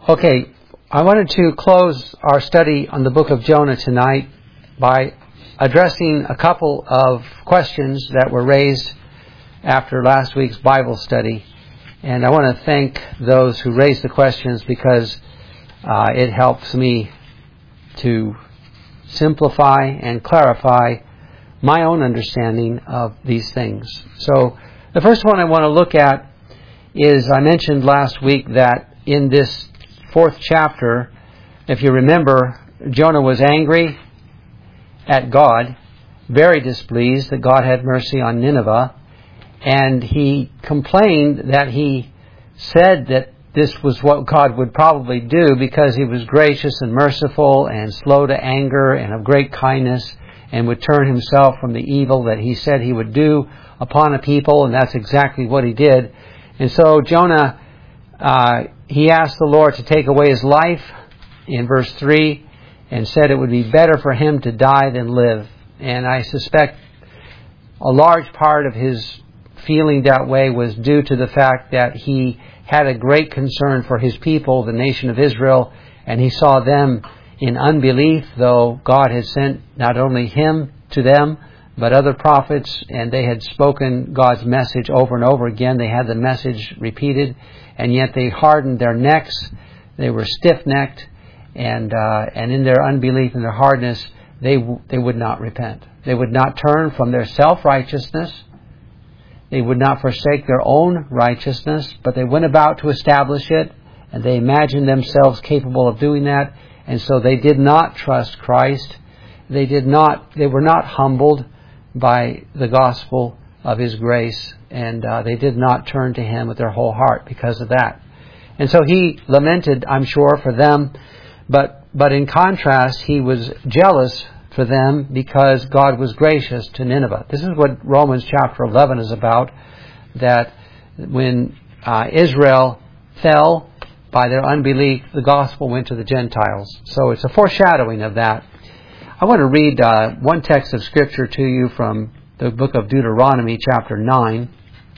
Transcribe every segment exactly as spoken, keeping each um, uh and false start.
Okay, I wanted to close our study on the book of Jonah tonight by addressing a couple of questions that were raised after last week's Bible study. And I want to thank those who raised the questions because uh, it helps me to simplify and clarify my own understanding of these things. So the first one I want to look at is, I mentioned last week that in this fourth chapter, if you remember, Jonah was angry at God, very displeased that God had mercy on Nineveh, and he complained that he said that this was what God would probably do because he was gracious and merciful and slow to anger and of great kindness and would turn himself from the evil that he said he would do upon a people, and that's exactly what he did. And so Jonah, uh, he asked the Lord to take away his life in verse three and said it would be better for him to die than live. And I suspect a large part of his feeling that way was due to the fact that he had a great concern for his people, the nation of Israel, and he saw them in unbelief, though God had sent not only him to them, but other prophets, and they had spoken God's message over and over again. They had the message repeated, and yet they hardened their necks. They were stiff-necked, and uh, and in their unbelief and their hardness, they they would not repent. They would not turn from their self-righteousness. They would not forsake their own righteousness, but they went about to establish it, and they imagined themselves capable of doing that, and so they did not trust Christ. They did not. They were not humbled by the gospel of His grace, and uh, they did not turn to Him with their whole heart because of that. And so he lamented, I'm sure, for them, but but in contrast, he was jealous for them because God was gracious to Nineveh. This is what Romans chapter eleven is about, that when uh, Israel fell by their unbelief, the gospel went to the Gentiles. So it's a foreshadowing of that. I want to read uh, one text of Scripture to you from the book of Deuteronomy, chapter nine.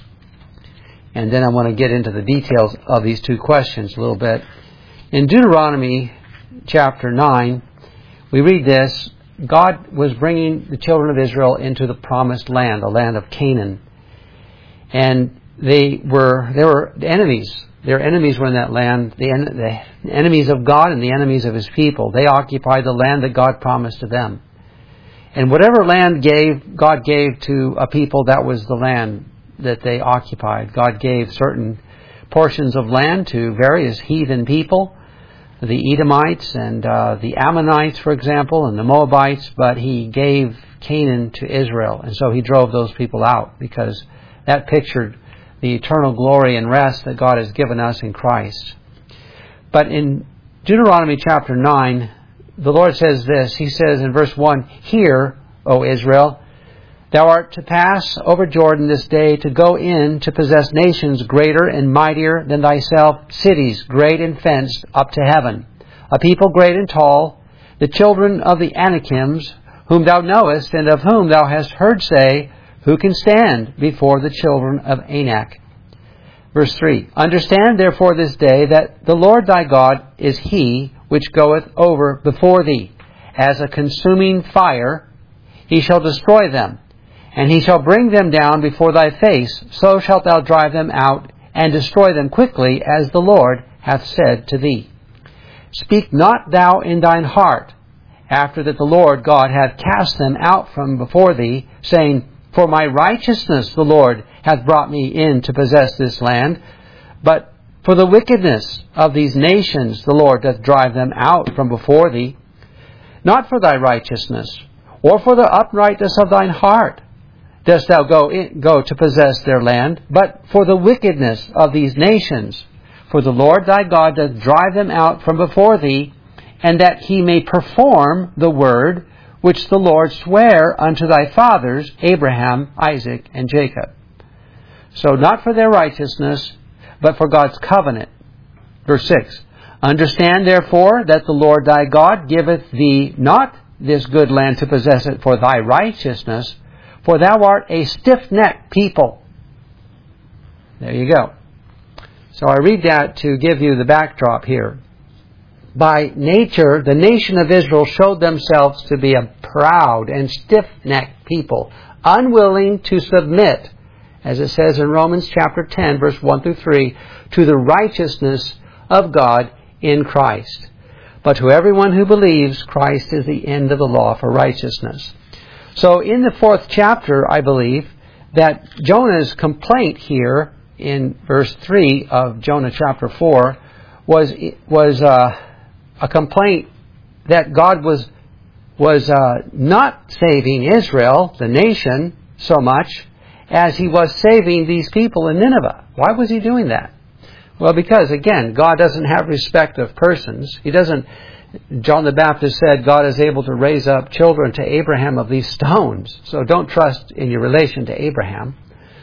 And then I want to get into the details of these two questions a little bit. In Deuteronomy, chapter nine, we read this. God was bringing the children of Israel into the promised land, the land of Canaan. And they were, they were enemies. Their enemies were in that land, the, en- the enemies of God and the enemies of His people. They occupied the land that God promised to them. And whatever land gave, God gave to a people, that was the land that they occupied. God gave certain portions of land to various heathen people, the Edomites and uh, the Ammonites, for example, and the Moabites, but He gave Canaan to Israel. And so He drove those people out because that pictured the eternal glory and rest that God has given us in Christ. But in Deuteronomy chapter nine, the Lord says this. He says in verse one, Hear, O Israel, thou art to pass over Jordan this day to go in to possess nations greater and mightier than thyself, cities great and fenced up to heaven, a people great and tall, the children of the Anakims, whom thou knowest, and of whom thou hast heard say, Who can stand before the children of Anak? Verse three, Understand therefore this day that the Lord thy God is He which goeth over before thee, as a consuming fire. He shall destroy them, and He shall bring them down before thy face. So shalt thou drive them out, and destroy them quickly, as the Lord hath said to thee. Speak not thou in thine heart, after that the Lord God hath cast them out from before thee, saying, For my righteousness the Lord hath brought me in to possess this land. But for the wickedness of these nations the Lord doth drive them out from before thee. Not for thy righteousness, or for the uprightness of thine heart, dost thou go in, go to possess their land, but for the wickedness of these nations. For the Lord thy God doth drive them out from before thee, and that He may perform the word which the Lord sware unto thy fathers, Abraham, Isaac, and Jacob. So not for their righteousness, but for God's covenant. Verse six, Understand therefore that the Lord thy God giveth thee not this good land to possess it for thy righteousness, for thou art a stiff-necked people. There you go. So I read that to give you the backdrop here. by nature, the nation of Israel showed themselves to be a proud and stiff-necked people, unwilling to submit, as it says in Romans chapter ten, verse one through three, to the righteousness of God in Christ. But to everyone who believes, Christ is the end of the law for righteousness. So in the fourth chapter, I believe, that Jonah's complaint here in verse three of Jonah chapter four was was uh, a complaint that God was was uh, not saving Israel, the nation, so much as He was saving these people in Nineveh. Why was He doing that? Well, because, again, God doesn't have respect of persons. He doesn't... John the Baptist said God is able to raise up children to Abraham of these stones. So don't trust in your relation to Abraham.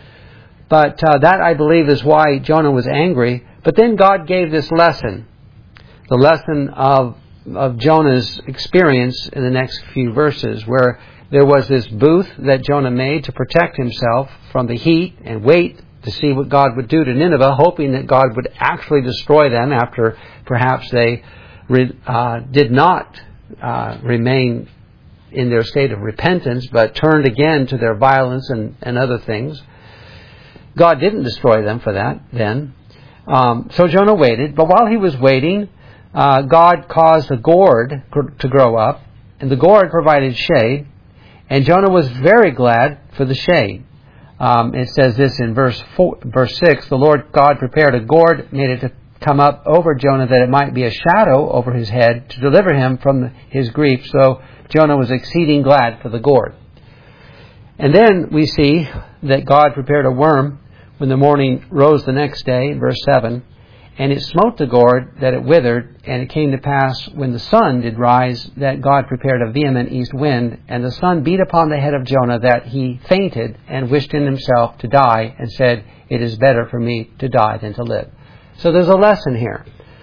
But uh, that, I believe, is why Jonah was angry. But then God gave this lesson. The lesson of, of Jonah's experience in the next few verses, where there was this booth that Jonah made to protect himself from the heat and wait to see what God would do to Nineveh, hoping that God would actually destroy them after perhaps they uh, did not uh, remain in their state of repentance, but turned again to their violence and, and other things. God didn't destroy them for that then. Um, so Jonah waited, but while he was waiting, uh, God caused a gourd to grow up, and the gourd provided shade, and Jonah was very glad for the shade. Um, it says this in verse four, verse six, the Lord God prepared a gourd, made it to come up over Jonah that it might be a shadow over his head to deliver him from his grief. So Jonah was exceeding glad for the gourd. And then we see that God prepared a worm when the morning rose the next day, in verse seven, and it smote the gourd that it withered, and it came to pass when the sun did rise that God prepared a vehement east wind, and the sun beat upon the head of Jonah that he fainted and wished in himself to die, and said, it is better for me to die than to live. So there's a lesson here.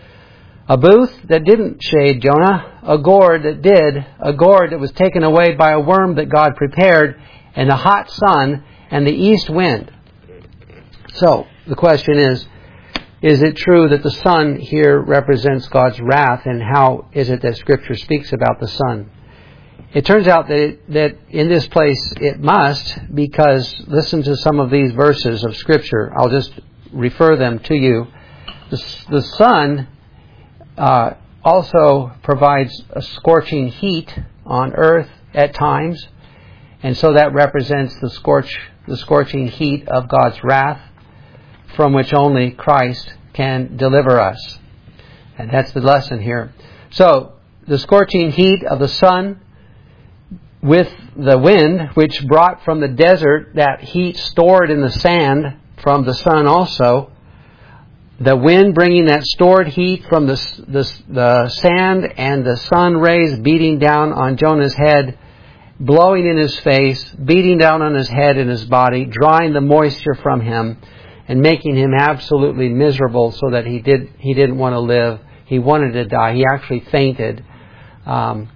A booth that didn't shade Jonah, a gourd that did, a gourd that was taken away by a worm that God prepared, and the hot sun and the east wind. So the question is, is it true that the sun here represents God's wrath, and how is it that Scripture speaks about the sun? It turns out that it, that in this place it must, because listen to some of these verses of Scripture. I'll just refer them to you. The, the sun uh, also provides a scorching heat on earth at times, and so that represents the scorch, the scorching heat of God's wrath, from which only Christ can deliver us. And that's the lesson here. So, the scorching heat of the sun with the wind, which brought from the desert that heat stored in the sand from the sun also, the wind bringing that stored heat from the, the, the sand and the sun rays beating down on Jonah's head, blowing in his face, beating down on his head and his body, drawing the moisture from him, and making him absolutely miserable, so that he did he didn't want to live. He wanted to die. He actually fainted. Um,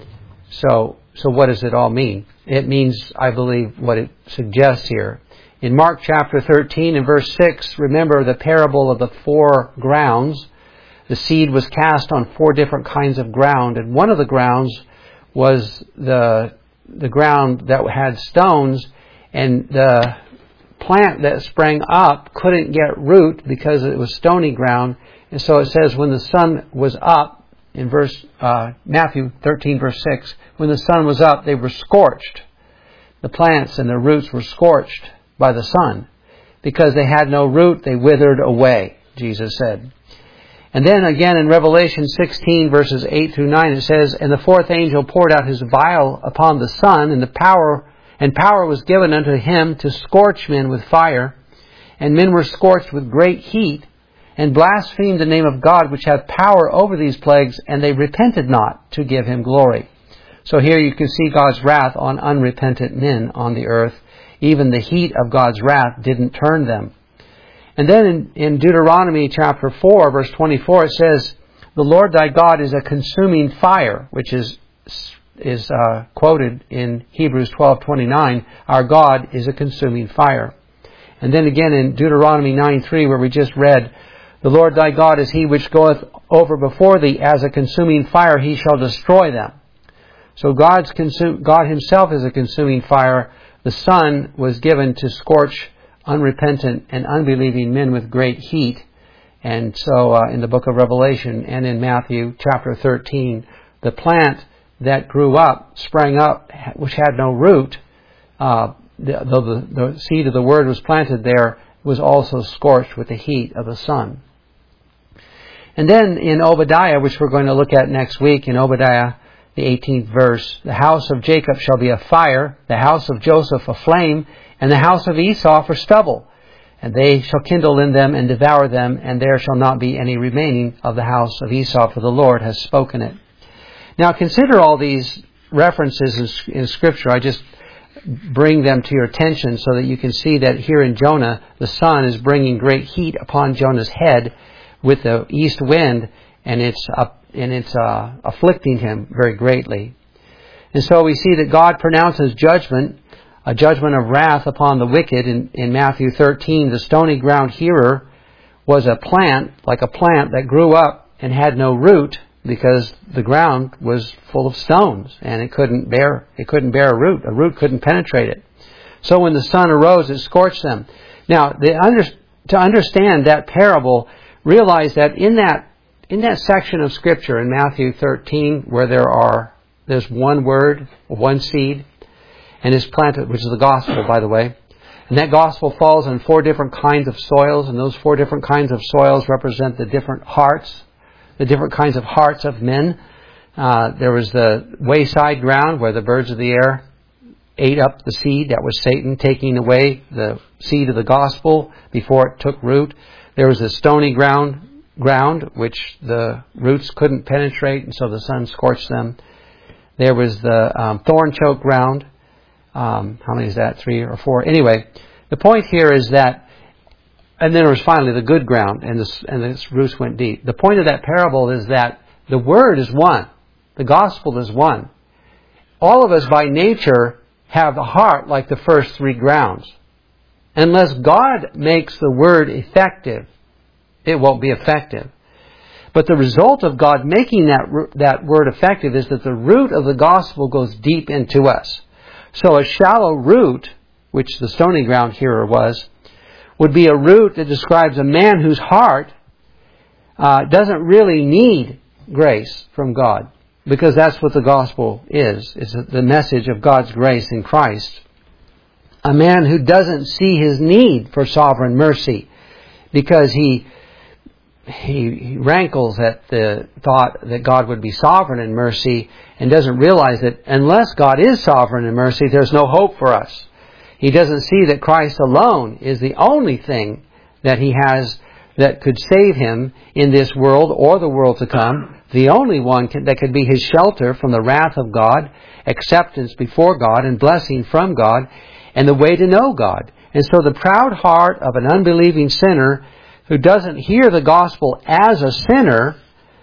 so so what does it all mean? It means, I believe, what it suggests here. In Mark chapter thirteen and verse six, remember the parable of the four grounds. The seed was cast on four different kinds of ground, and one of the grounds was the the ground that had stones, and the plant that sprang up couldn't get root because it was stony ground. And so it says when the sun was up, in verse uh, Matthew thirteen verse six, when the sun was up, they were scorched. The plants and the roots were scorched by the sun. Because they had no root, they withered away, Jesus said. And then again in Revelation sixteen verses eight through nine, it says, and the fourth angel poured out his vial upon the sun, and the power And power was given unto him to scorch men with fire. And men were scorched with great heat, and blasphemed the name of God, which hath power over these plagues, and they repented not to give him glory. So here you can see God's wrath on unrepentant men on the earth. Even the heat of God's wrath didn't turn them. And then in, in Deuteronomy chapter four, verse twenty-four, it says, the Lord thy God is a consuming fire, which is is uh, quoted in Hebrews twelve twenty-nine, our God is a consuming fire. And then again in Deuteronomy nine three, where we just read, the Lord thy God is he which goeth over before thee as a consuming fire, he shall destroy them. So God's consume, God himself is a consuming fire. The Son was given to scorch unrepentant and unbelieving men with great heat. And so uh, in the book of Revelation and in Matthew chapter thirteen, the plant that grew up, sprang up, which had no root, uh, though the, the seed of the word was planted there, was also scorched with the heat of the sun. And then in Obadiah, which we're going to look at next week, in Obadiah, the eighteenth verse, the house of Jacob shall be a fire, the house of Joseph a flame, and the house of Esau for stubble. And they shall kindle in them and devour them, and there shall not be any remaining of the house of Esau, for the Lord has spoken it. Now consider all these references in, in Scripture. I just bring them to your attention so that you can see that here in Jonah, the sun is bringing great heat upon Jonah's head with the east wind, and it's up, and it's uh, afflicting him very greatly. And so we see that God pronounces judgment, a judgment of wrath upon the wicked. In, in Matthew thirteen, the stony ground hearer was a plant, like a plant that grew up and had no root, because the ground was full of stones and it couldn't bear it couldn't bear a root. A root couldn't penetrate it. So when the sun arose, it scorched them. Now, the under, to understand that parable, realize that in that in that section of Scripture in Matthew thirteen, where there are there's one word, one seed, and is planted, which is the gospel, by the way, and that gospel falls on four different kinds of soils, and those four different kinds of soils represent the different hearts. The different kinds of hearts of men. Uh, there was the wayside ground where the birds of the air ate up the seed. That was Satan taking away the seed of the gospel before it took root. There was the stony ground, ground which the roots couldn't penetrate, and so the sun scorched them. There was the um, thorn-choked ground. Um, how many is that? Three or four? Anyway, the point here is that. And then there was finally the good ground, and the, and the roots went deep. The point of that parable is that the Word is one. The gospel is one. All of us by nature have a heart like the first three grounds. Unless God makes the Word effective, it won't be effective. But the result of God making that, that Word effective is that the root of the gospel goes deep into us. So a shallow root, which the stony ground hearer was, would be a root that describes a man whose heart uh, doesn't really need grace from God, because that's what the gospel is. It's the message of God's grace in Christ. A man who doesn't see his need for sovereign mercy, because he, he he rankles at the thought that God would be sovereign in mercy, and doesn't realize that unless God is sovereign in mercy, there's no hope for us. He doesn't see that Christ alone is the only thing that he has that could save him in this world or the world to come. The only one that could be his shelter from the wrath of God, acceptance before God, and blessing from God, and the way to know God. And so the proud heart of an unbelieving sinner who doesn't hear the gospel as a sinner,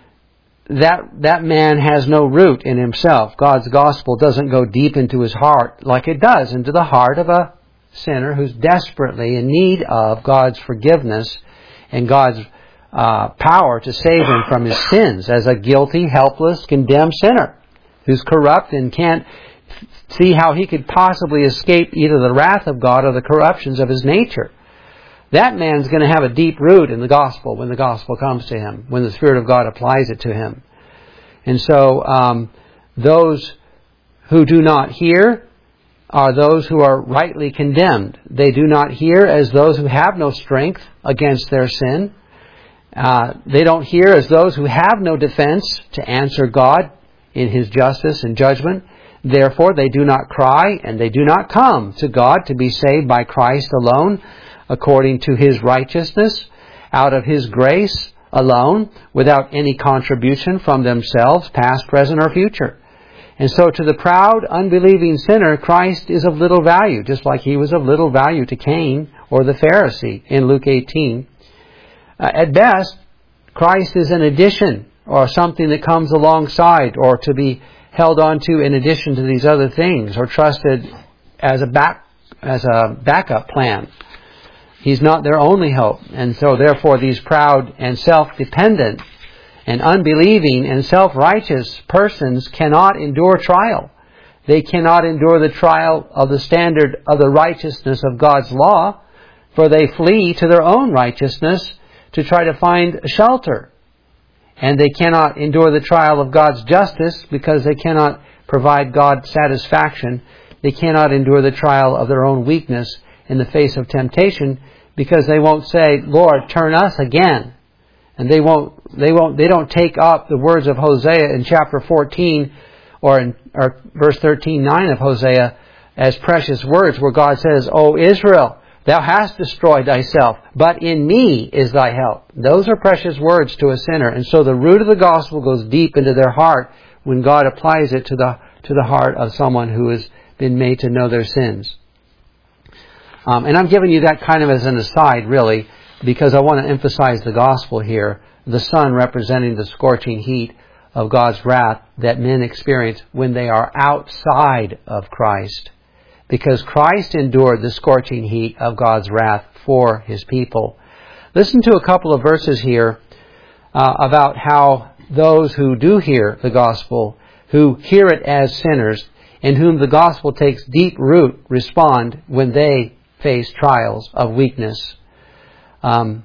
that that man has no root in himself. God's gospel doesn't go deep into his heart like it does into the heart of a sinner who's desperately in need of God's forgiveness and God's uh, power to save him from his sins, as a guilty, helpless, condemned sinner who's corrupt and can't see how he could possibly escape either the wrath of God or the corruptions of his nature. That man's going to have a deep root in the gospel when the gospel comes to him, when the Spirit of God applies it to him. And so um, those who do not hear are those who are rightly condemned. They do not hear as those who have no strength against their sin. Uh, they don't hear as those who have no defense to answer God in His justice and judgment. Therefore, they do not cry and they do not come to God to be saved by Christ alone, according to His righteousness, out of His grace alone, without any contribution from themselves, past, present, or future. And so to the proud, unbelieving sinner, Christ is of little value, just like He was of little value to Cain or the Pharisee in Luke eighteen. Uh, at best, Christ is an addition, or something that comes alongside, or to be held on to in addition to these other things, or trusted as a back as a backup plan. He's not their only hope. And so therefore these proud and self-dependent And unbelieving and self-righteous persons cannot endure trial. They cannot endure the trial of the standard of the righteousness of God's law, for they flee to their own righteousness to try to find shelter. And they cannot endure the trial of God's justice because they cannot provide God satisfaction. They cannot endure the trial of their own weakness in the face of temptation because they won't say, Lord, turn us again. And they won't, they won't, they don't take up the words of Hosea in chapter fourteen or in or verse thirteen, nine of Hosea as precious words where God says, O Israel, thou hast destroyed thyself, but in me is thy help. Those are precious words to a sinner. And so the root of the gospel goes deep into their heart when God applies it to the, to the heart of someone who has been made to know their sins. Um, and I'm giving you that kind of as an aside, really, because I want to emphasize the gospel here. The sun representing the scorching heat of God's wrath that men experience when they are outside of Christ. Because Christ endured the scorching heat of God's wrath for His people. Listen to a couple of verses here uh, about how those who do hear the gospel, who hear it as sinners, in whom the gospel takes deep root, respond when they face trials of weakness. Um,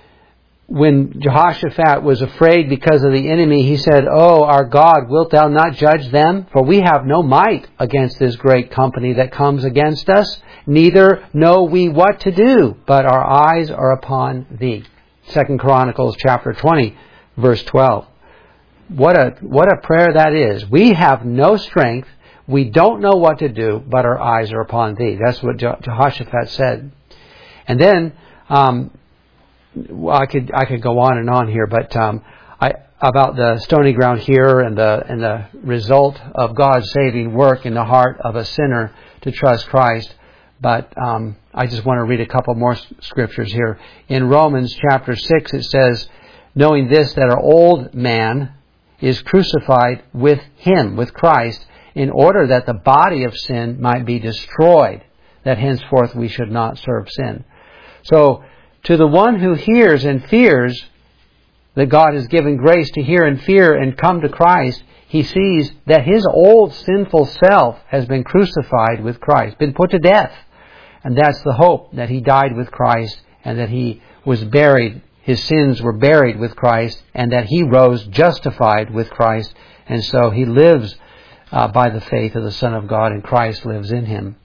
when Jehoshaphat was afraid because of the enemy, he said, Oh, our God, wilt thou not judge them? For we have no might against this great company that comes against us. Neither know we what to do, but our eyes are upon thee. Second Chronicles chapter twenty, verse twelve. What a, what a prayer that is. We have no strength. We don't know what to do, but our eyes are upon thee. That's what Jehoshaphat said. And then, um, Well, I could I could go on and on here, but um, I about the stony ground here and the and the result of God's saving work in the heart of a sinner to trust Christ. But um, I just want to read a couple more scriptures here. In Romans chapter six, it says, "Knowing this, that our old man is crucified with Him, with Christ, in order that the body of sin might be destroyed, that henceforth we should not serve sin." So, to the one who hears and fears that God has given grace to hear and fear and come to Christ, he sees that his old sinful self has been crucified with Christ, been put to death. And that's the hope, that he died with Christ and that he was buried, his sins were buried with Christ, and that he rose justified with Christ. And so he lives uh, by the faith of the Son of God, and Christ lives in him.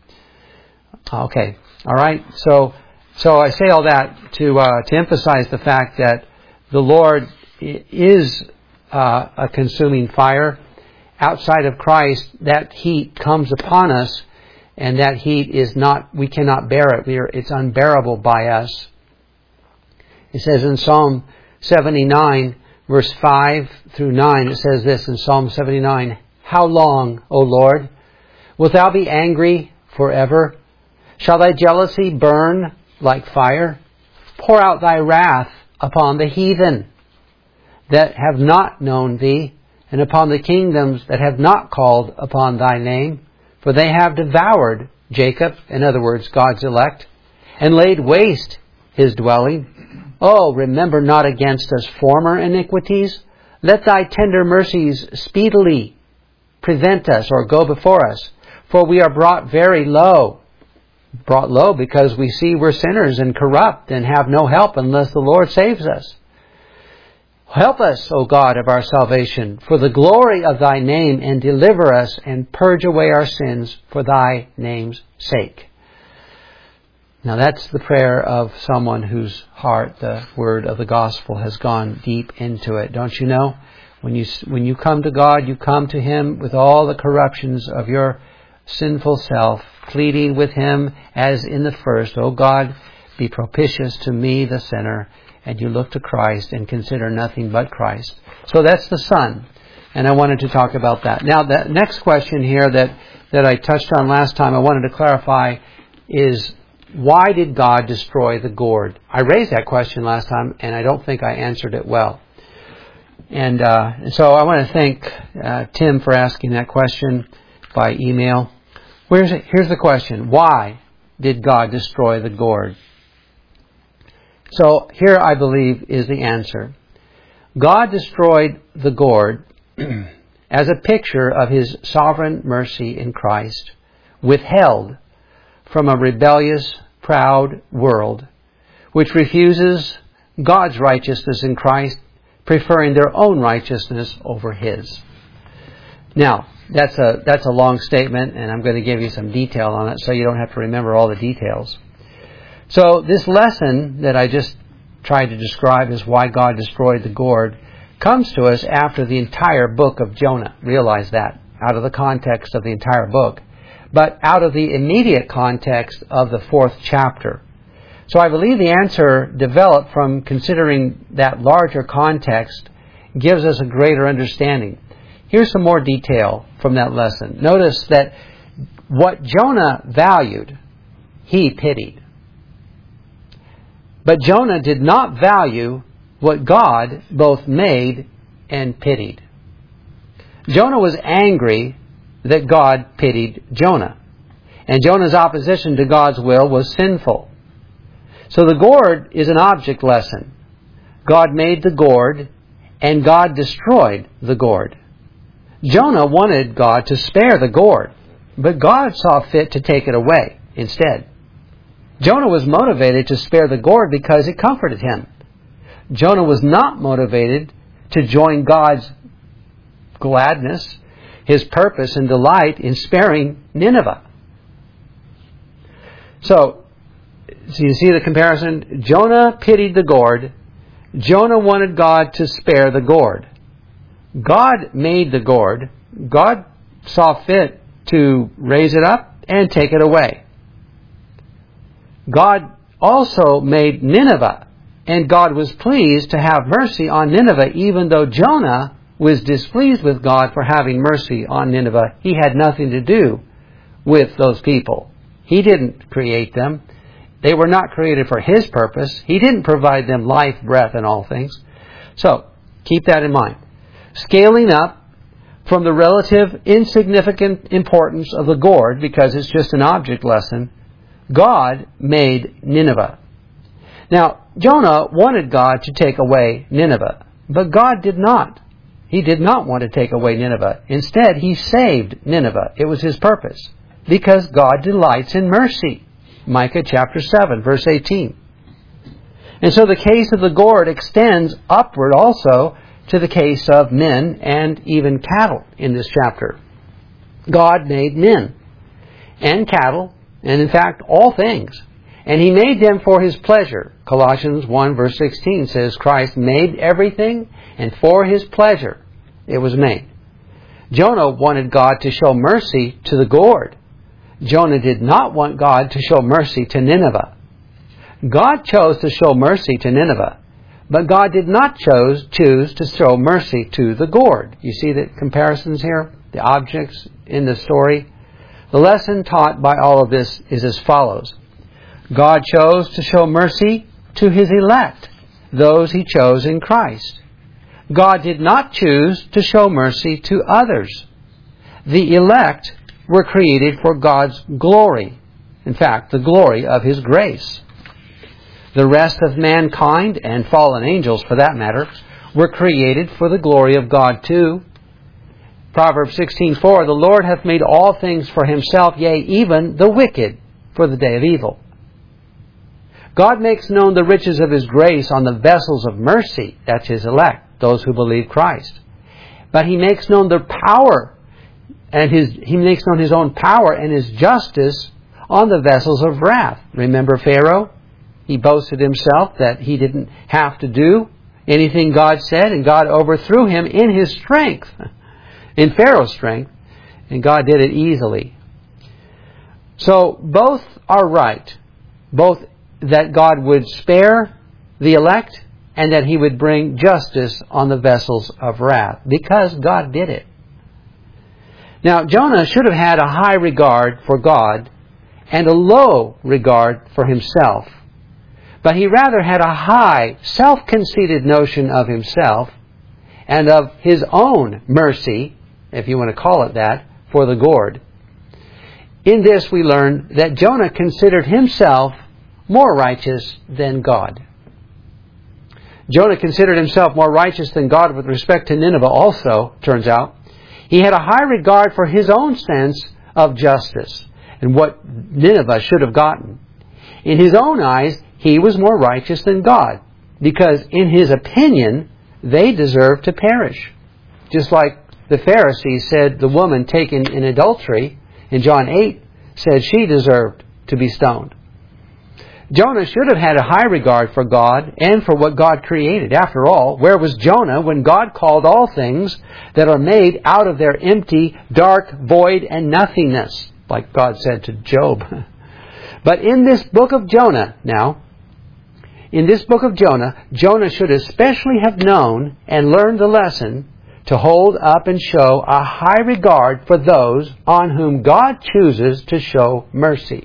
Okay, all right, so... So I say all that to uh, to emphasize the fact that the Lord is uh, a consuming fire. Outside of Christ, that heat comes upon us, and that heat is not, we cannot bear it. We are, it's unbearable by us. It says in Psalm seventy-nine, verse five through nine, it says this in Psalm seventy-nine, How long, O Lord, wilt thou be angry forever? Shall thy jealousy burn like fire? Pour out thy wrath upon the heathen that have not known thee, and upon the kingdoms that have not called upon thy name. For they have devoured Jacob, in other words, God's elect, and laid waste his dwelling. Oh, remember not against us former iniquities. Let thy tender mercies speedily prevent us, or go before us. For we are brought very low. Brought low because we see we're sinners and corrupt and have no help unless the Lord saves us. Help us, O God of our salvation, for the glory of thy name, and deliver us and purge away our sins for thy name's sake. Now that's the prayer of someone whose heart the word of the gospel has gone deep into it. Don't you know? When you, when you come to God, you come to Him with all the corruptions of your sinful self, pleading with Him as in the first, O God, be propitious to me, the sinner. And you look to Christ and consider nothing but Christ. So that's the Son. And I wanted to talk about that. Now, the next question here that, that I touched on last time, I wanted to clarify, is why did God destroy the gourd? I raised that question last time, and I don't think I answered it well. And uh, so I want to thank uh, Tim for asking that question by email. Where's it? Here's the question. Why did God destroy the gourd? So here I believe is the answer. God destroyed the gourd as a picture of His sovereign mercy in Christ, withheld from a rebellious, proud world, which refuses God's righteousness in Christ, preferring their own righteousness over His. Now, that's a that's a long statement, and I'm going to give you some detail on it so you don't have to remember all the details. So this lesson that I just tried to describe as why God destroyed the gourd comes to us after the entire book of Jonah. Realize that, out of the context of the entire book, but out of the immediate context of the fourth chapter. So I believe the answer developed from considering that larger context gives us a greater understanding. Here's some more detail from that lesson. Notice that what Jonah valued, he pitied. But Jonah did not value what God both made and pitied. Jonah was angry that God pitied Jonah. And Jonah's opposition to God's will was sinful. So the gourd is an object lesson. God made the gourd, and God destroyed the gourd. Jonah wanted God to spare the gourd, but God saw fit to take it away instead. Jonah was motivated to spare the gourd because it comforted him. Jonah was not motivated to join God's gladness, His purpose and delight in sparing Nineveh. So, so you see the comparison? Jonah pitied the gourd. Jonah wanted God to spare the gourd. God made the gourd. God saw fit to raise it up and take it away. God also made Nineveh, and God was pleased to have mercy on Nineveh, even though Jonah was displeased with God for having mercy on Nineveh. He had nothing to do with those people. He didn't create them. They were not created for His purpose. He didn't provide them life, breath, and all things. So, keep that in mind. Scaling up from the relative insignificant importance of the gourd, because it's just an object lesson, God made Nineveh. Now, Jonah wanted God to take away Nineveh, but God did not. He did not want to take away Nineveh. Instead, He saved Nineveh. It was His purpose, because God delights in mercy. Micah chapter seven, verse eighteen. And so the case of the gourd extends upward also to the case of men and even cattle in this chapter. God made men and cattle, and in fact all things, and He made them for His pleasure. Colossians one verse sixteen says Christ made everything, and for His pleasure it was made. Jonah wanted God to show mercy to the gourd. Jonah did not want God to show mercy to Nineveh. God chose to show mercy to Nineveh, but God did not chose, choose to show mercy to the gourd. You see the comparisons here? The objects in the story? The lesson taught by all of this is as follows. God chose to show mercy to His elect, those He chose in Christ. God did not choose to show mercy to others. The elect were created for God's glory. In fact, the glory of His grace. The rest of mankind, and fallen angels for that matter, were created for the glory of God too. Proverbs sixteen four, the Lord hath made all things for Himself, yea, even the wicked for the day of evil. God makes known the riches of His grace on the vessels of mercy, that's His elect, those who believe Christ. But He makes known the power, and his, He makes known His own power and His justice on the vessels of wrath. Remember Pharaoh? He boasted himself that he didn't have to do anything God said, and God overthrew him in his strength, in Pharaoh's strength, and God did it easily. So both are right. Both that God would spare the elect and that He would bring justice on the vessels of wrath, because God did it. Now, Jonah should have had a high regard for God and a low regard for himself. But he rather had a high, self-conceited notion of himself and of his own mercy, if you want to call it that, for the gourd. In this we learn that Jonah considered himself more righteous than God. Jonah considered himself more righteous than God with respect to Nineveh also, turns out. He had a high regard for his own sense of justice and what Nineveh should have gotten. In his own eyes, he was more righteous than God, because in his opinion, they deserved to perish. Just like the Pharisees said the woman taken in adultery in John eight said she deserved to be stoned. Jonah should have had a high regard for God and for what God created. After all, where was Jonah when God called all things that are made out of their empty, dark, void, and nothingness, like God said to Job? But in this book of Jonah, now, in this book of Jonah, Jonah should especially have known and learned the lesson to hold up and show a high regard for those on whom God chooses to show mercy.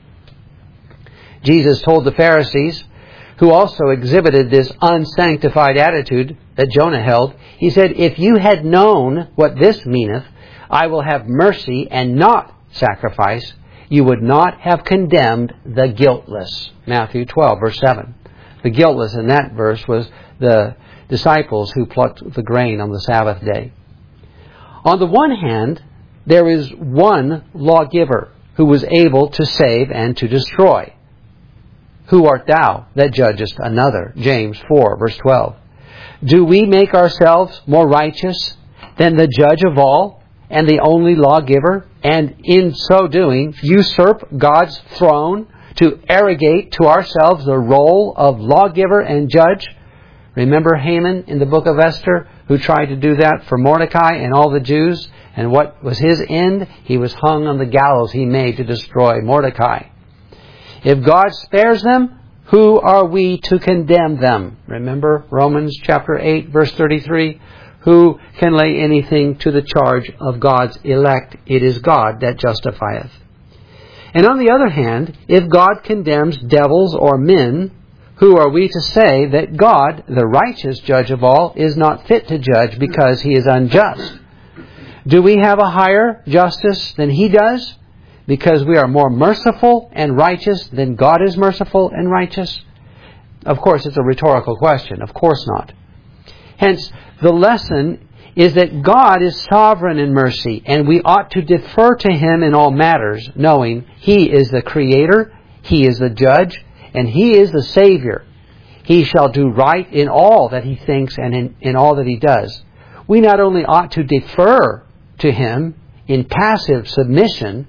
Jesus told the Pharisees, who also exhibited this unsanctified attitude that Jonah held, He said, "If you had known what this meaneth, I will have mercy and not sacrifice, you would not have condemned the guiltless." Matthew twelve, verse seven. The guiltless in that verse was the disciples who plucked the grain on the Sabbath day. On the one hand, there is one lawgiver who was able to save and to destroy. Who art thou that judgest another? James four, verse twelve. Do we make ourselves more righteous than the judge of all and the only lawgiver, and in so doing usurp God's throne to arrogate to ourselves the role of lawgiver and judge? Remember Haman in the book of Esther, who tried to do that for Mordecai and all the Jews? And what was his end? He was hung on the gallows he made to destroy Mordecai. If God spares them, who are we to condemn them? Remember Romans chapter eight, verse thirty-three. Who can lay anything to the charge of God's elect? It is God that justifieth. And on the other hand, if God condemns devils or men, who are we to say that God, the righteous judge of all, is not fit to judge because He is unjust? Do we have a higher justice than He does, because we are more merciful and righteous than God is merciful and righteous? Of course, it's a rhetorical question. Of course not. Hence, the lesson is that God is sovereign in mercy, and we ought to defer to Him in all matters, knowing He is the Creator, He is the Judge, and He is the Savior. He shall do right in all that He thinks and in, in all that He does. We not only ought to defer to Him in passive submission,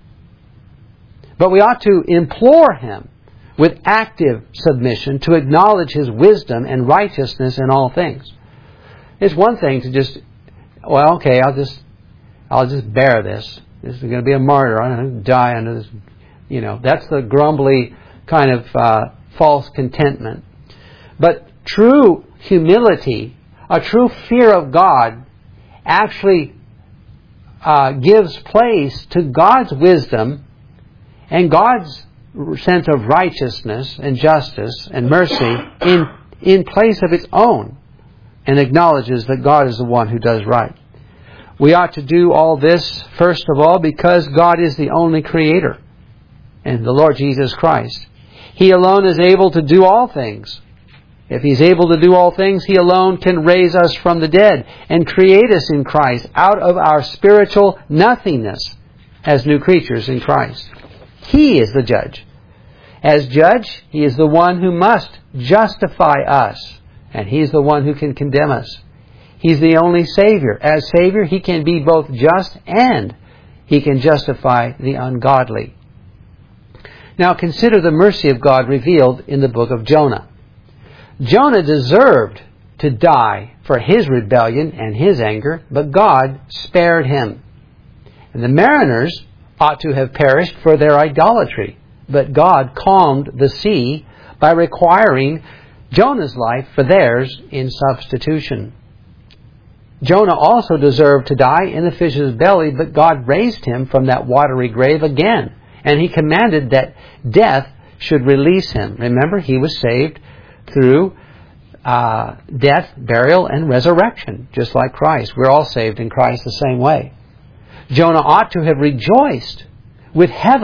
but we ought to implore Him with active submission to acknowledge His wisdom and righteousness in all things. It's one thing to just, well, okay, I'll just, I'll just bear this. This is going to be a martyr. I'm going to die under this. You know, that's the grumbly kind of uh, false contentment. But true humility, a true fear of God, actually uh, gives place to God's wisdom and God's sense of righteousness and justice and mercy in, in place of its own, and acknowledges that God is the one who does right. We ought to do all this, first of all, because God is the only Creator, and the Lord Jesus Christ. He alone is able to do all things. If He's able to do all things, He alone can raise us from the dead and create us in Christ out of our spiritual nothingness as new creatures in Christ. He is the judge. As judge, He is the one who must justify us, and He's the one who can condemn us. He's the only Savior. As Savior, He can be both just and He can justify the ungodly. Now consider the mercy of God revealed in the book of Jonah. Jonah deserved to die for his rebellion and his anger, but God spared him. And the mariners ought to have perished for their idolatry, but God calmed the sea by requiring Jonah's life for theirs in substitution. Jonah also deserved to die in the fish's belly, but God raised him from that watery grave again, and He commanded that death should release him. Remember, he was saved through uh, death, burial, and resurrection, just like Christ. We're all saved in Christ the same way. Jonah ought to have rejoiced with heaven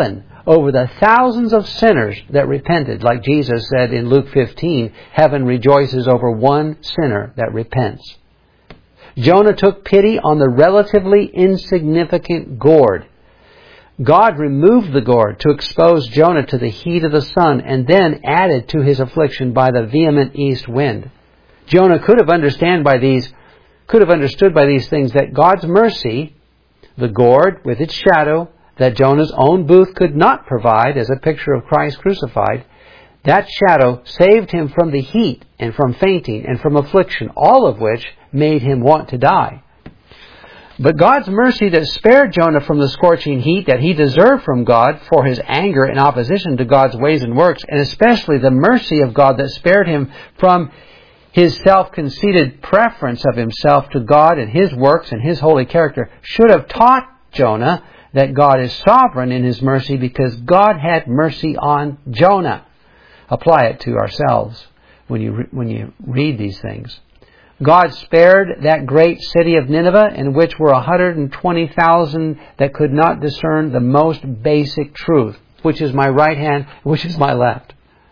over the thousands of sinners that repented. Like Jesus said in Luke fifteen, heaven rejoices over one sinner that repents. Jonah took pity on the relatively insignificant gourd. God removed the gourd to expose Jonah to the heat of the sun and then added to his affliction by the vehement east wind. Jonah could have understand by these, could have understood by these things that God's mercy, the gourd with its shadow, that Jonah's own booth could not provide as a picture of Christ crucified, that shadow saved him from the heat and from fainting and from affliction, all of which made him want to die. But God's mercy that spared Jonah from the scorching heat that he deserved from God for his anger in opposition to God's ways and works, and especially the mercy of God that spared him from his self-conceited preference of himself to God and His works and His holy character, should have taught Jonah that God is sovereign in His mercy because God had mercy on Jonah. Apply it to ourselves when you re- when you read these things. God spared that great city of Nineveh, in which were one hundred twenty thousand that could not discern the most basic truth, which is my right hand, which is my left.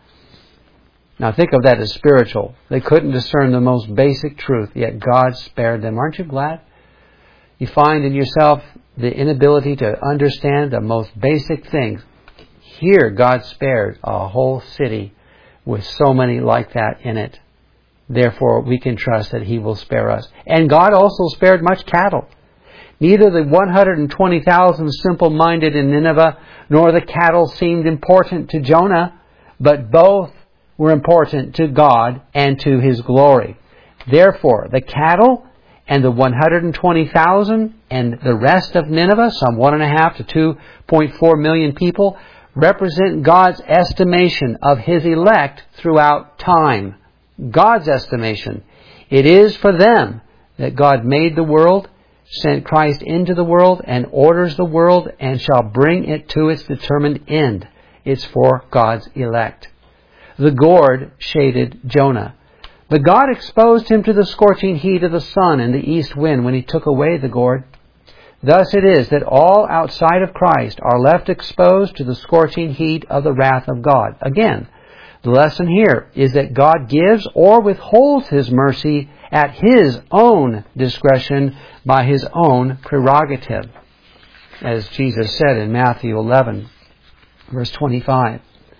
Now think of that as spiritual. They couldn't discern the most basic truth, yet God spared them. Aren't you glad? You find in yourself the inability to understand the most basic things. Here God spared a whole city with so many like that in it. Therefore, we can trust that He will spare us. And God also spared much cattle. Neither the one hundred twenty thousand simple-minded in Nineveh nor the cattle seemed important to Jonah, but both were important to God and to His glory. Therefore, the cattle and the one hundred twenty thousand and the rest of Nineveh, some one and a half to two point four million people, represent God's estimation of His elect throughout time. God's estimation. It is for them that God made the world, sent Christ into the world, and orders the world, and shall bring it to its determined end. It's for God's elect. The gourd shaded Jonah. But God exposed him to the scorching heat of the sun and the east wind when He took away the gourd. Thus it is that all outside of Christ are left exposed to the scorching heat of the wrath of God. Again, the lesson here is that God gives or withholds His mercy at His own discretion by His own prerogative, as Jesus said in Matthew eleven, verse twenty-five.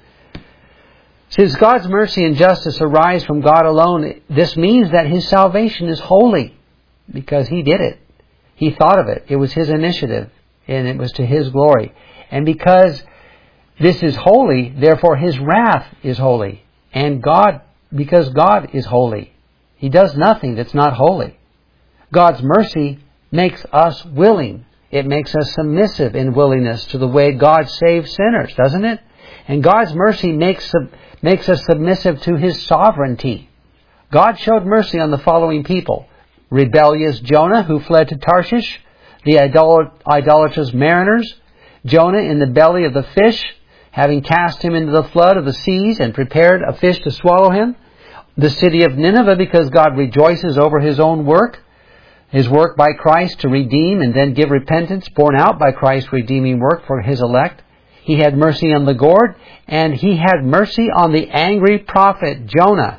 Since God's mercy and justice arise from God alone, this means that His salvation is holy because He did it. He thought of it. It was His initiative, and it was to His glory. And because this is holy, therefore His wrath is holy. And God, because God is holy, He does nothing that's not holy. God's mercy makes us willing. It makes us submissive in willingness to the way God saves sinners, doesn't it? And God's mercy makes makes us submissive to His sovereignty. God showed mercy on the following people: rebellious Jonah, who fled to Tarshish; the idol- idolatrous mariners; Jonah in the belly of the fish, having cast him into the flood of the seas and prepared a fish to swallow him; the city of Nineveh, because God rejoices over His own work, His work by Christ to redeem and then give repentance, borne out by Christ's redeeming work for His elect. He had mercy on the gourd, and He had mercy on the angry prophet Jonah.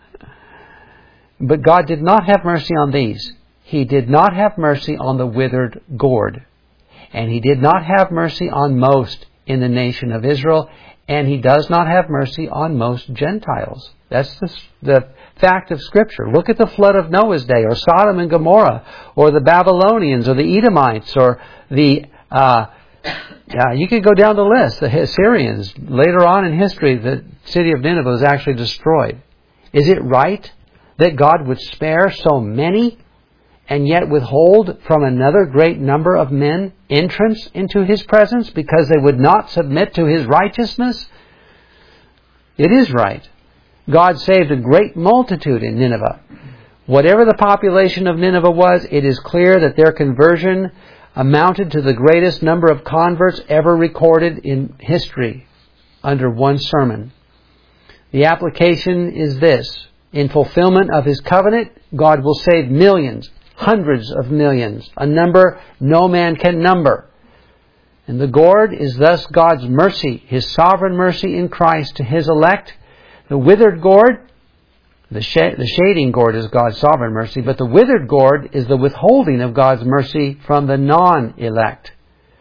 But God did not have mercy on these. He did not have mercy on the withered gourd. And He did not have mercy on most in the nation of Israel. And He does not have mercy on most Gentiles. That's the, the fact of Scripture. Look at the flood of Noah's day, or Sodom and Gomorrah, or the Babylonians, or the Edomites, or the... Uh, Yeah, you could go down the list. The Assyrians, later on in history, the city of Nineveh was actually destroyed. Is it right that God would spare so many and yet withhold from another great number of men entrance into His presence because they would not submit to His righteousness? It is right. God saved a great multitude in Nineveh. Whatever the population of Nineveh was, it is clear that their conversion amounted to the greatest number of converts ever recorded in history under one sermon. The application is this: in fulfillment of His covenant, God will save millions, hundreds of millions, a number no man can number. And the gourd is thus God's mercy, His sovereign mercy in Christ to His elect. The withered gourd, the, sh- the shading gourd is God's sovereign mercy, but the withered gourd is the withholding of God's mercy from the non-elect,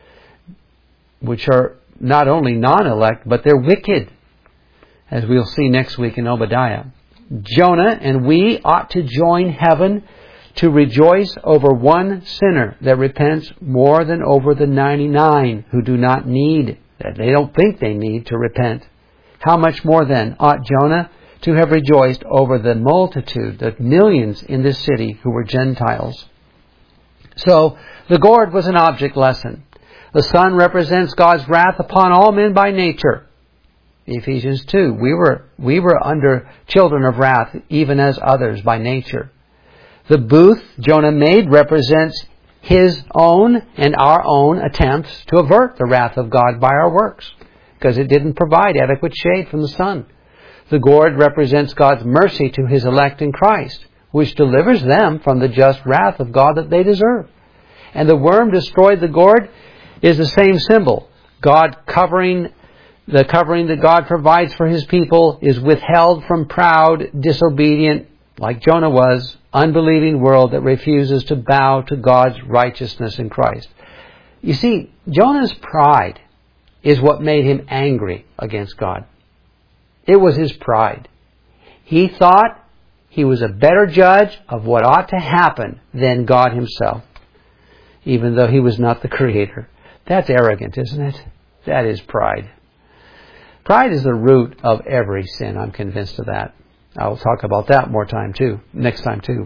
which are not only non-elect, but they're wicked, as we'll see next week in Obadiah. Jonah and we ought to join heaven to rejoice over one sinner that repents more than over the ninety-nine who do not need, that they don't think they need to repent. How much more then ought Jonah to have rejoiced over the multitude, the millions in this city who were Gentiles? So, the gourd was an object lesson. The sun represents God's wrath upon all men by nature. Ephesians two, we were, we were under children of wrath, even as others by nature. The booth Jonah made represents his own and our own attempts to avert the wrath of God by our works, because it didn't provide adequate shade from the sun. The gourd represents God's mercy to His elect in Christ, which delivers them from the just wrath of God that they deserve. And the worm destroyed the gourd is the same symbol. God covering, the covering that God provides for His people is withheld from proud, disobedient, like Jonah was, unbelieving world that refuses to bow to God's righteousness in Christ. You see, Jonah's pride is what made him angry against God. It was his pride. He thought he was a better judge of what ought to happen than God Himself, even though He was not the Creator. That's arrogant, isn't it? That is pride. Pride is the root of every sin. I'm convinced of that. I'll talk about that more time too, next time too.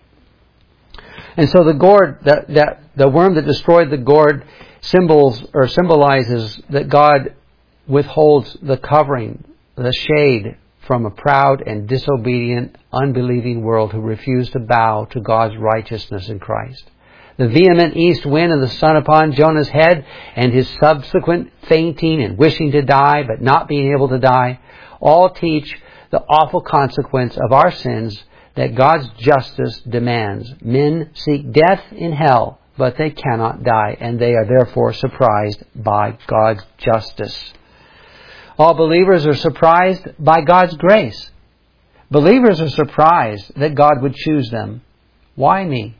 And so the gourd, that, that the worm that destroyed the gourd symbols or symbolizes that God withholds the covering, the shade from a proud and disobedient, unbelieving world who refuse to bow to God's righteousness in Christ. The vehement east wind and the sun upon Jonah's head and his subsequent fainting and wishing to die but not being able to die all teach the awful consequence of our sins that God's justice demands. Men seek death in hell, but they cannot die, and they are therefore surprised by God's justice. All believers are surprised by God's grace. Believers are surprised that God would choose them. Why me?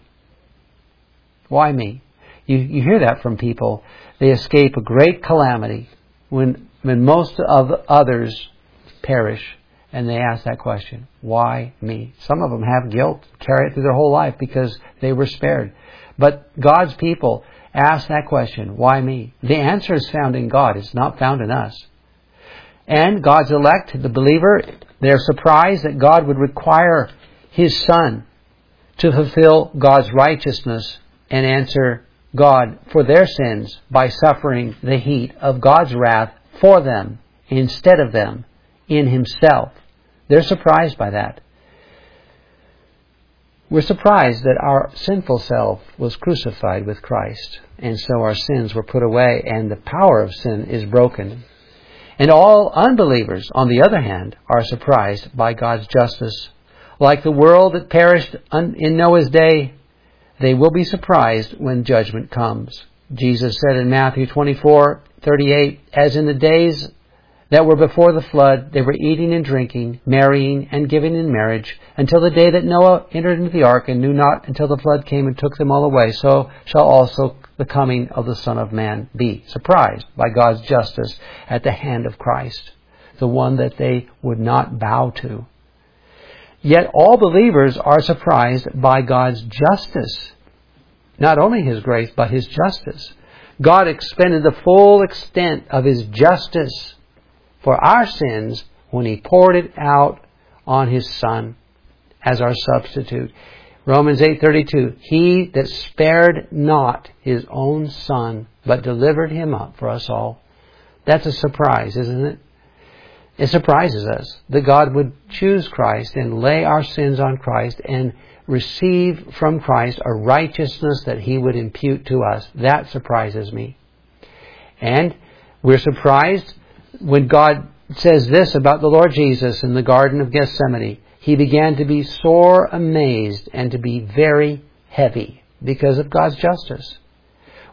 Why me? You, you hear that from people. They escape a great calamity when, when most of others perish. And they ask that question, why me? Some of them have guilt, carry it through their whole life because they were spared. But God's people ask that question, why me? The answer is found in God. It's not found in us. And God's elect, the believer, they're surprised that God would require His Son to fulfill God's righteousness and answer God for their sins by suffering the heat of God's wrath for them instead of them in Himself. They're surprised by that. We're surprised that our sinful self was crucified with Christ, and so our sins were put away, and the power of sin is broken. And all unbelievers, on the other hand, are surprised by God's justice. Like the world that perished in Noah's day, they will be surprised when judgment comes. Jesus said in Matthew twenty-four thirty-eight, as in the days that were before the flood, they were eating and drinking, marrying and giving in marriage, until the day that Noah entered into the ark and knew not until the flood came and took them all away. So shall also the coming of the Son of Man be. Surprised by God's justice at the hand of Christ, the one that they would not bow to. Yet all believers are surprised by God's justice. Not only His grace, but His justice. God expended the full extent of His justice for our sins when He poured it out on His Son as our substitute. Romans eight thirty-two, He that spared not His own Son, but delivered Him up for us all. That's a surprise, isn't it? It surprises us that God would choose Christ and lay our sins on Christ and receive from Christ a righteousness that He would impute to us. That surprises me. And we're surprised when God says this about the Lord Jesus in the Garden of Gethsemane. He began to be sore amazed and to be very heavy because of God's justice.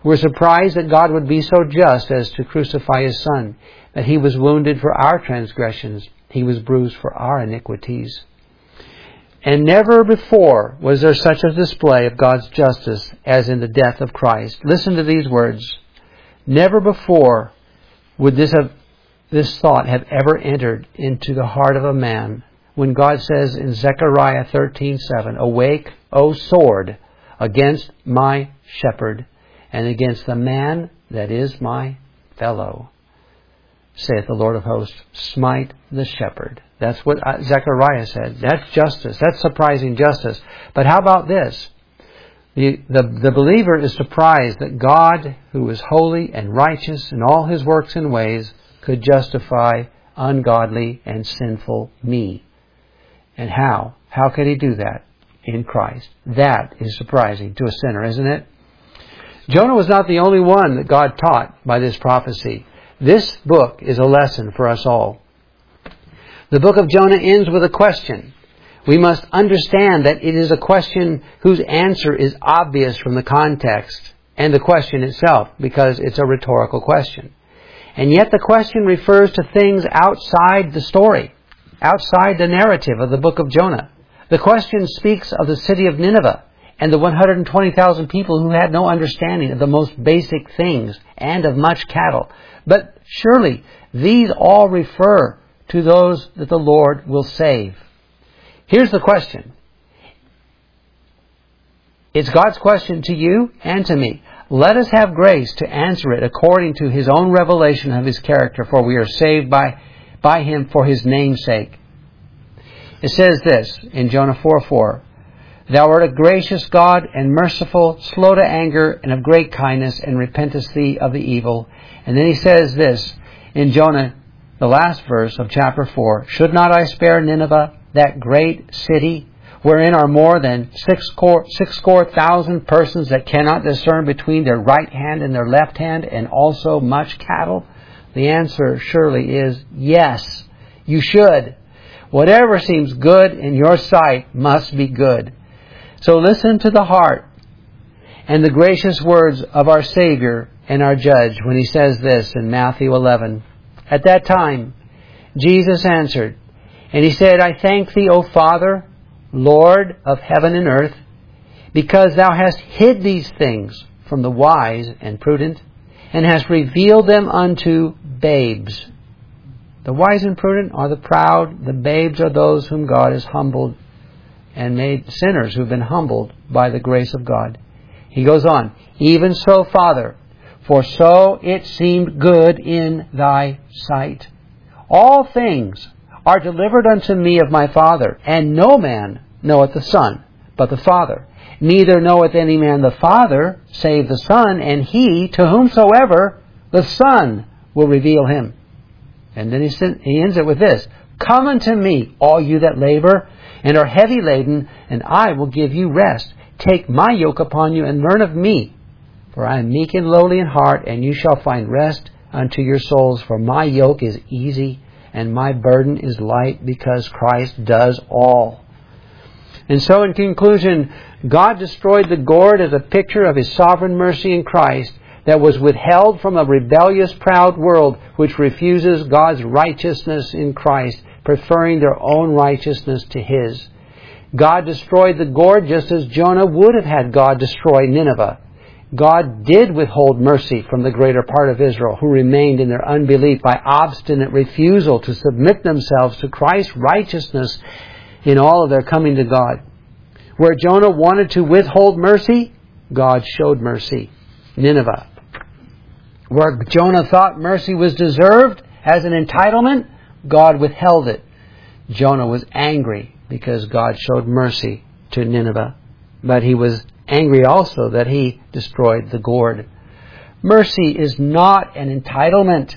We're surprised that God would be so just as to crucify His Son, that He was wounded for our transgressions, He was bruised for our iniquities. And never before was there such a display of God's justice as in the death of Christ. Listen to these words. Never before would this have, this thought have ever entered into the heart of a man, when God says in Zechariah thirteen seven, "Awake, O sword, against my shepherd, and against the man that is my fellow, saith the Lord of hosts, smite the shepherd." That's what Zechariah said. That's justice. That's surprising justice. But how about this? The, the, the believer is surprised that God, who is holy and righteous in all His works and ways, could justify ungodly and sinful me. And how? How could He do that? In Christ. That is surprising to a sinner, isn't it? Jonah was not the only one that God taught by this prophecy. This book is a lesson for us all. The book of Jonah ends with a question. We must understand that it is a question whose answer is obvious from the context and the question itself, because it's a rhetorical question. And yet the question refers to things outside the story, outside the narrative of the book of Jonah. The question speaks of the city of Nineveh and the one hundred twenty thousand people who had no understanding of the most basic things and of much cattle. But surely these all refer to those that the Lord will save. Here's the question. It's God's question to you and to me. Let us have grace to answer it according to His own revelation of His character, for we are saved by, by Him for His name's sake. It says this in Jonah four four, "Thou art a gracious God and merciful, slow to anger, and of great kindness, and repentest thee of the evil." And then He says this in Jonah, the last verse of chapter four, "Should not I spare Nineveh, that great city, wherein are more than six score, six score thousand persons that cannot discern between their right hand and their left hand, and also much cattle?" The answer surely is yes, you should. Whatever seems good in your sight must be good. So listen to the heart and the gracious words of our Savior and our Judge when He says this in Matthew eleven. "At that time, Jesus answered, and He said, I thank Thee, O Father, Lord of heaven and earth, because Thou hast hid these things from the wise and prudent, and hast revealed them unto babes." The wise and prudent are the proud. The babes are those whom God has humbled and made sinners who've been humbled by the grace of God. He goes on, "Even so, Father, for so it seemed good in Thy sight. All things are delivered unto me of my Father, and no man knoweth the Son, but the Father. Neither knoweth any man the Father, save the Son, and He to whomsoever the Son will reveal Him." And then he ends it with this, "Come unto me, all you that labor and are heavy laden, and I will give you rest. Take my yoke upon you, and learn of me. For I am meek and lowly in heart, and you shall find rest unto your souls. For my yoke is easy, and my burden is light, because Christ does all." And so in conclusion, God destroyed the gourd as a picture of His sovereign mercy in Christ, that was withheld from a rebellious, proud world which refuses God's righteousness in Christ, preferring their own righteousness to His. God destroyed the gourd just as Jonah would have had God destroy Nineveh. God did withhold mercy from the greater part of Israel, who remained in their unbelief by obstinate refusal to submit themselves to Christ's righteousness in all of their coming to God. Where Jonah wanted to withhold mercy, God showed mercy. Nineveh. Where Jonah thought mercy was deserved as an entitlement, God withheld it. Jonah was angry because God showed mercy to Nineveh. But he was angry also that He destroyed the gourd. Mercy is not an entitlement.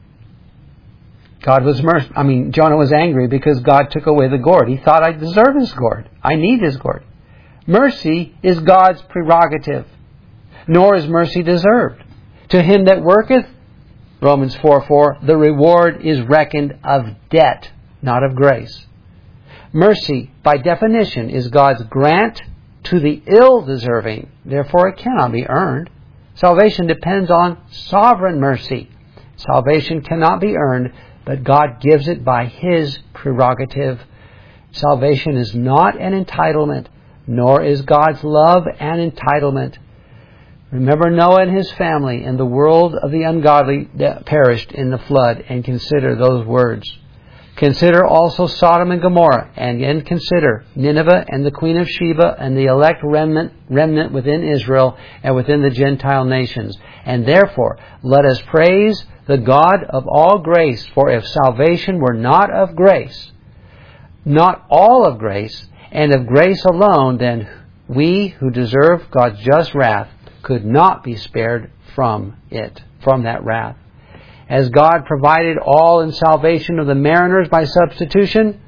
God was merc- I mean, Jonah was angry because God took away the gourd. He thought, I deserve His gourd. I need His gourd. Mercy is God's prerogative, nor is mercy deserved. To him that worketh, Romans four four, the reward is reckoned of debt, not of grace. Mercy, by definition, is God's grant to the ill-deserving. Therefore, it cannot be earned. Salvation depends on sovereign mercy. Salvation cannot be earned, but God gives it by His prerogative. Salvation is not an entitlement, nor is God's love an entitlement. Remember Noah and his family and the world of the ungodly that perished in the flood, and consider those words. Consider also Sodom and Gomorrah, and then consider Nineveh and the Queen of Sheba and the elect remnant, remnant within Israel and within the Gentile nations. And therefore, let us praise the God of all grace, for if salvation were not of grace, not all of grace, and of grace alone, then we who deserve God's just wrath could not be spared from it, from that wrath. As God provided all in salvation of the mariners by substitution,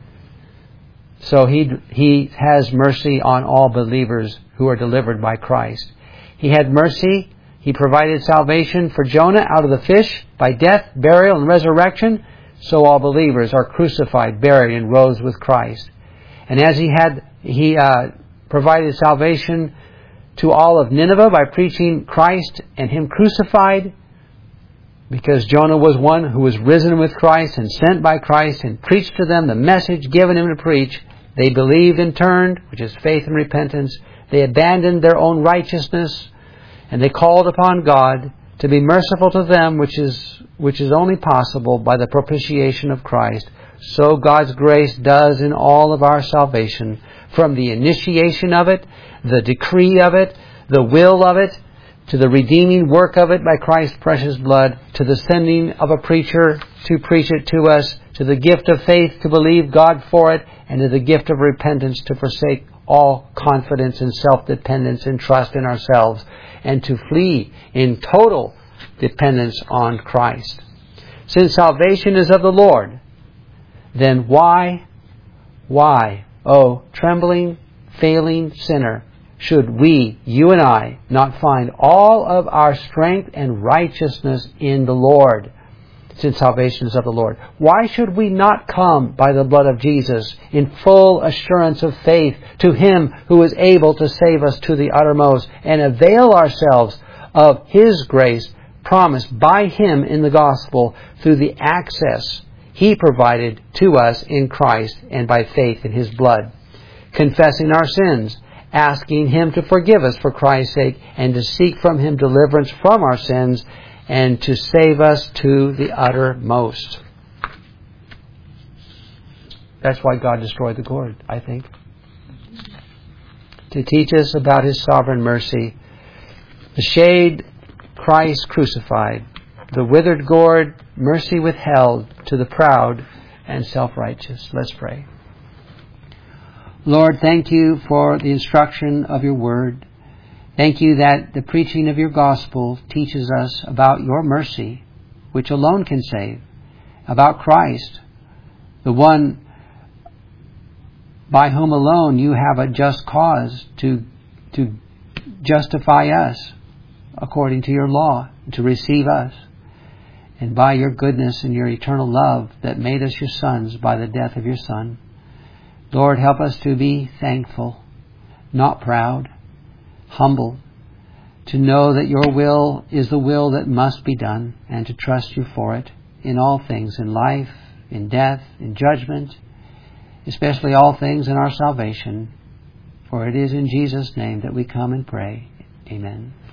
so He, He has mercy on all believers who are delivered by Christ. He had mercy. He provided salvation for Jonah out of the fish by death, burial, and resurrection. So all believers are crucified, buried, and rose with Christ. And as He had, He uh, provided salvation to all of Nineveh by preaching Christ and Him crucified, because Jonah was one who was risen with Christ and sent by Christ and preached to them the message given him to preach. They believed and turned, which is faith and repentance. They abandoned their own righteousness, and they called upon God to be merciful to them, which is which is only possible by the propitiation of Christ. So God's grace does in all of our salvation, from the initiation of it, the decree of it, the will of it, to the redeeming work of it by Christ's precious blood, to the sending of a preacher to preach it to us, to the gift of faith to believe God for it, and to the gift of repentance to forsake all confidence and self-dependence and trust in ourselves, and to flee in total dependence on Christ. Since salvation is of the Lord, then why, why, oh, trembling, failing sinner, should we, you and I, not find all of our strength and righteousness in the Lord, since salvation is of the Lord? Why should we not come by the blood of Jesus in full assurance of faith to Him who is able to save us to the uttermost, and avail ourselves of His grace promised by Him in the gospel through the access He provided to us in Christ and by faith in His blood, confessing our sins, asking Him to forgive us for Christ's sake, and to seek from Him deliverance from our sins, and to save us to the uttermost. That's why God destroyed the gourd, I think. To teach us about His sovereign mercy. The shade, Christ crucified. The withered gourd, mercy withheld to the proud and self-righteous. Let's pray. Lord, thank You for the instruction of Your word. Thank You that the preaching of Your gospel teaches us about Your mercy, which alone can save, about Christ, the one by whom alone You have a just cause to, to justify us according to Your law, to receive us, and by Your goodness and Your eternal love that made us Your sons by the death of Your Son. Lord, help us to be thankful, not proud, humble, to know that Your will is the will that must be done, and to trust You for it in all things, in life, in death, in judgment, especially all things in our salvation. For it is in Jesus' name that we come and pray. Amen.